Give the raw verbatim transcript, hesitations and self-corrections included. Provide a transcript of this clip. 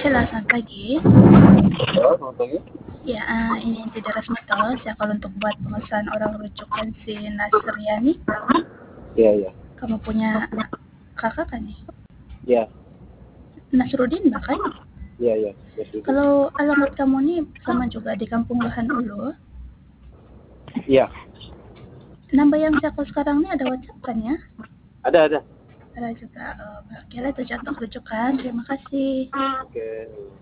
Halo, selamat pagi. Halo, selamat pagi. Ya, uh, ini tidak resmi toh. Saya kalau untuk buat pemesan orang rujukan si Nasriani. Iya, iya. Kamu punya kakak kan nih? Iya, Nasrudin bahkan. iya, iya. Yes, itu. Kalau alamat kamu nih sama juga di Kampung Lahan Ulu. Iya, Nambah yang saya call sekarang nih ada WhatsApp kan ya? ada, ada. Ada juga. Uh, Oke lah itu contoh rujukan. Terima kasih. Oke.